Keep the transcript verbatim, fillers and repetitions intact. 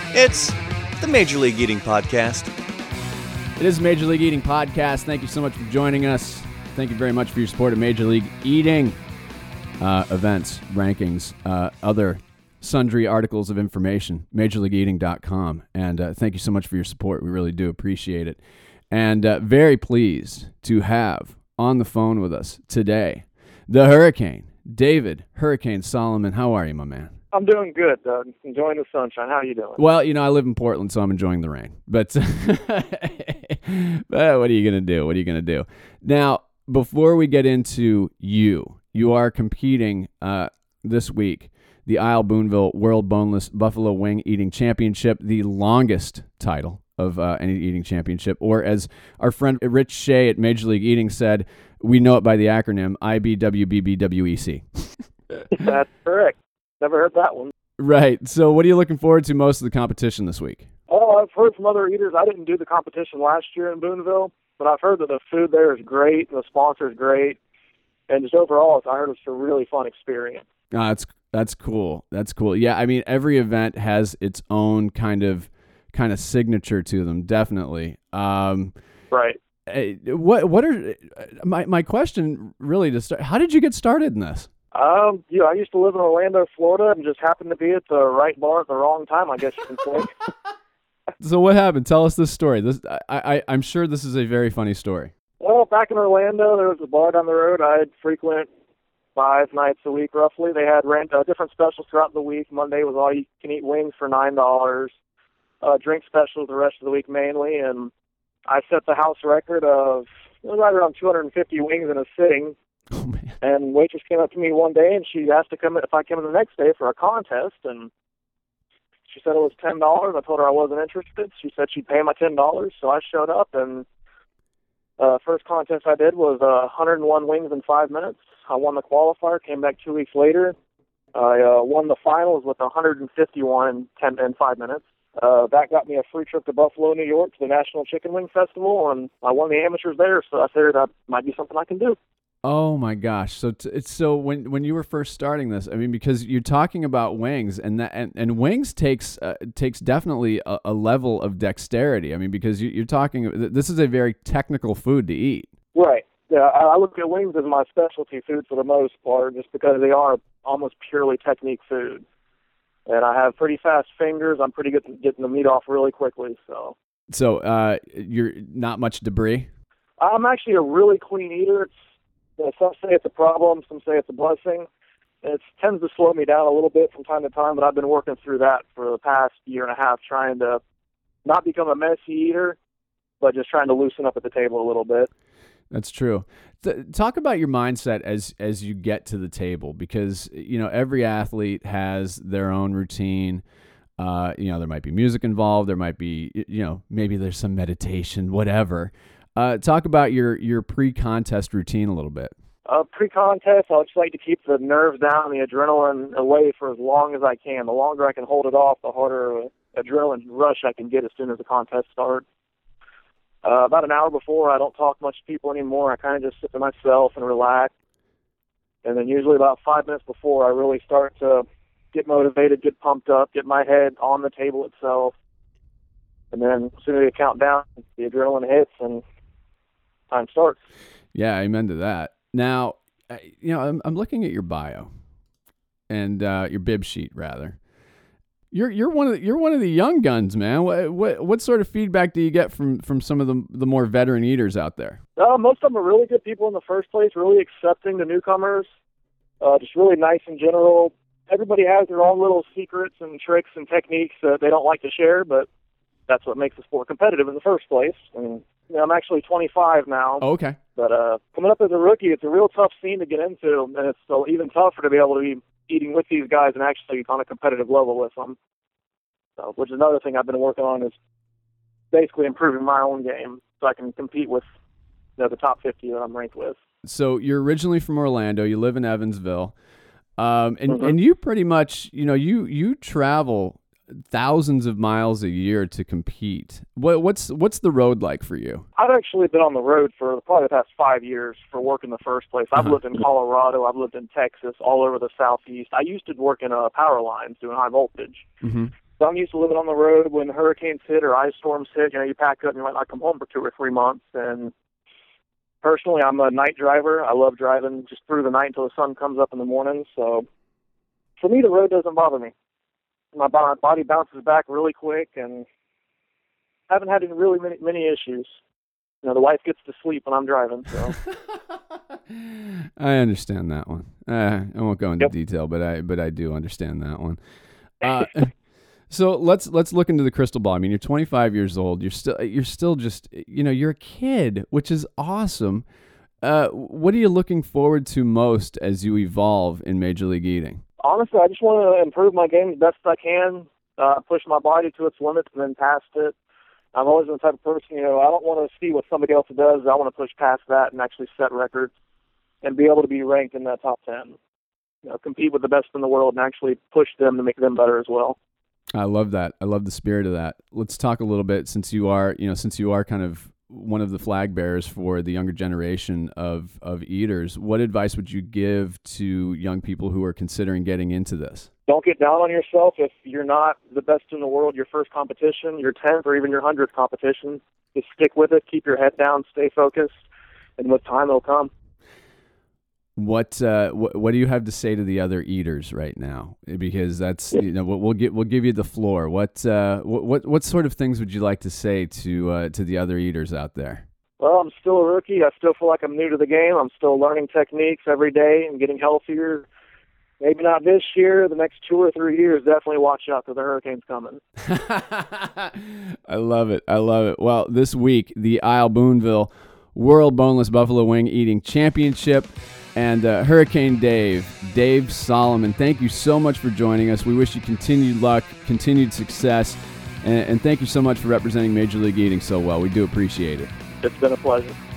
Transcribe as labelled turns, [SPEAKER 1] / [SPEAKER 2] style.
[SPEAKER 1] It's the Major League Eating Podcast.
[SPEAKER 2] It is a Major League Eating Podcast. Thank you so much for joining us. Thank you very much for your support of Major League Eating uh, events, rankings, uh, other sundry articles of information, major league eating dot com. And uh, thank you so much for your support. We really do appreciate it. And uh, very pleased to have on the phone with us today the Hurricane, David Hurricane Solomon. How are you, my man?
[SPEAKER 3] I'm doing good, Doug. Enjoying the sunshine. How are you doing?
[SPEAKER 2] Well, you know, I live in Portland, so I'm enjoying the rain. But, but what are you going to do? What are you going to do? Now, before we get into you, you are competing uh, this week, the Isle Boonville World Boneless Buffalo Wing Eating Championship, the longest title of uh, any eating championship, or as our friend Rich Shea at Major League Eating said, we know it by the acronym I B W B B W E C.
[SPEAKER 3] That's correct. Never heard that one.
[SPEAKER 2] Right. So what are you looking forward to most of the competition this week?
[SPEAKER 3] Oh, I've heard from other eaters. I didn't do the competition last year in Boonville, but I've heard that the food there is great and the sponsor is great. And just overall, I heard it's a really fun experience.
[SPEAKER 2] Ah, that's that's cool. That's cool. Yeah, I mean, every event has its own kind of kind of signature to them, definitely. Um,
[SPEAKER 3] right.
[SPEAKER 2] What what are my my question really to start? How did you get started in this?
[SPEAKER 3] Um, yeah, I used to live in Orlando, Florida, and just happened to be at the right bar at the wrong time, I guess you can say.
[SPEAKER 2] So what happened? Tell us this story. This I, I I'm sure this is a very funny story.
[SPEAKER 3] Well, back in Orlando, there was a bar down the road I'd frequent five nights a week, roughly. They had rent, uh, different specials throughout the week. Monday was all you can eat wings for nine dollars. Uh, drink specials the rest of the week mainly, and I set the house record of it was right around two hundred fifty wings in a sitting.
[SPEAKER 2] Oh, man.
[SPEAKER 3] And waitress came up to me one day, and she asked to come in, if I came in the next day for a contest, and she said it was ten dollars. I told her I wasn't interested. She said she'd pay my ten dollars, so I showed up, and uh, first contest I did was uh, one hundred one wings in five minutes. I won the qualifier, came back two weeks later. I uh, won the finals with one hundred fifty-one in, ten, in five minutes. Uh, that got me a free trip to Buffalo, New York, to the National Chicken Wing Festival, and I won the amateurs there, so I figured that might be something I can do.
[SPEAKER 2] Oh my gosh! So t- it's so when when you were first starting this, I mean, because you're talking about wings, and that and, and wings takes uh, takes definitely a, a level of dexterity. I mean, because you, you're talking, this is a very technical food to eat.
[SPEAKER 3] Right. Yeah, I, I look at wings as my specialty food for the most part, just because they are almost purely technique food. And I have pretty fast fingers. I'm pretty good at getting the meat off really quickly. So,
[SPEAKER 2] so uh, you're not much debris?
[SPEAKER 3] I'm actually a really clean eater. It's, you know, some say it's a problem, some say it's a blessing. It tends to slow me down a little bit from time to time, but I've been working through that for the past year and a half, trying to not become a messy eater, but just trying to loosen up at the table a little bit.
[SPEAKER 2] That's true. Th- talk about your mindset as as you get to the table, because you know every athlete has their own routine. Uh, you know, there might be music involved. There might be, you know, maybe there's some meditation, whatever. Uh, talk about your your pre-contest routine a little bit.
[SPEAKER 3] Uh, pre-contest, I just like to keep the nerves down, the adrenaline away for as long as I can. The longer I can hold it off, the harder adrenaline rush I can get as soon as the contest starts. Uh, about an hour before, I don't talk much to people anymore. I kind of just sit to myself and relax. And then usually about five minutes before, I really start to get motivated, get pumped up, get my head on the table itself. And then as soon as you count down, the adrenaline hits and time starts.
[SPEAKER 2] Yeah, amen to that. Now, you know, I'm, I'm looking at your bio and uh, your bib sheet, rather. You're you're one of the, you're one of the young guns, man. What, what what sort of feedback do you get from, from some of the the more veteran eaters out there?
[SPEAKER 3] Uh, most of them are really good people in the first place, really accepting the newcomers, uh, just really nice in general. Everybody has their own little secrets and tricks and techniques that they don't like to share, but that's what makes the sport competitive in the first place. And you know, I'm actually twenty-five now.
[SPEAKER 2] Oh, okay.
[SPEAKER 3] But uh, coming up as a rookie, it's a real tough scene to get into, and it's so even tougher to be able to be eating with these guys and actually on a competitive level with them. So, which is another thing I've been working on, is basically improving my own game so I can compete with you know, the top fifty that I'm ranked with.
[SPEAKER 2] So you're originally from Orlando. You live in Evansville. Um, and,
[SPEAKER 3] mm-hmm.
[SPEAKER 2] and you pretty much, you know, you, you travel thousands of miles a year to compete. What, what's what's the road like for you?
[SPEAKER 3] I've actually been on the road for probably the past five years for work in the first place. I've
[SPEAKER 2] Uh-huh.
[SPEAKER 3] lived in Colorado. I've lived in Texas, all over the Southeast. I used to work in uh, power lines doing high voltage.
[SPEAKER 2] Mm-hmm.
[SPEAKER 3] So I'm used to living on the road. When hurricanes hit or ice storms hit, you know, you pack up and you might not come home for two or three months. And personally, I'm a night driver. I love driving just through the night until the sun comes up in the morning. So for me, the road doesn't bother me. My body bounces back really quick, and I haven't had any really many, many issues. You know, the wife gets to sleep when I'm driving. So
[SPEAKER 2] I understand that one. Uh, I won't go into
[SPEAKER 3] Yep.
[SPEAKER 2] detail, but I but I do understand that one. Uh, so let's let's look into the crystal ball. I mean, you're twenty-five years old. You're still you're still just you know you're a kid, which is awesome. Uh, what are you looking forward to most as you evolve in Major League Eating?
[SPEAKER 3] Honestly, I just want to improve my game the best I can, uh, push my body to its limits, and then past it. I've always been the type of person, you know, I don't want to see what somebody else does. I want to push past that and actually set records and be able to be ranked in that top ten. You know, compete with the best in the world and actually push them to make them better as well.
[SPEAKER 2] I love that. I love the spirit of that. Let's talk a little bit, since you are, you know, since you are kind of one of the flag bearers for the younger generation of, of eaters. What advice would you give to young people who are considering getting into this?
[SPEAKER 3] Don't get down on yourself if you're not the best in the world, your first competition, your tenth, or even your hundredth competition. Just stick with it, keep your head down, stay focused, and with time it'll come.
[SPEAKER 2] What uh, what what do you have to say to the other eaters right now? Because that's you know we'll, we'll get we'll give you the floor. What uh, what what sort of things would you like to say to uh, to the other eaters out there?
[SPEAKER 3] Well, I'm still a rookie. I still feel like I'm new to the game. I'm still learning techniques every day and getting healthier. Maybe not this year, the next two or three years, definitely watch out because the hurricane's coming.
[SPEAKER 2] I love it. I love it. Well, this week, the Isle Boonville World Boneless Buffalo Wing Eating Championship and uh, Hurricane Dave, Dave Solomon, thank you so much for joining us. We wish you continued luck, continued success, and, and thank you so much for representing Major League Eating so well. We do appreciate it.
[SPEAKER 3] It's been a pleasure.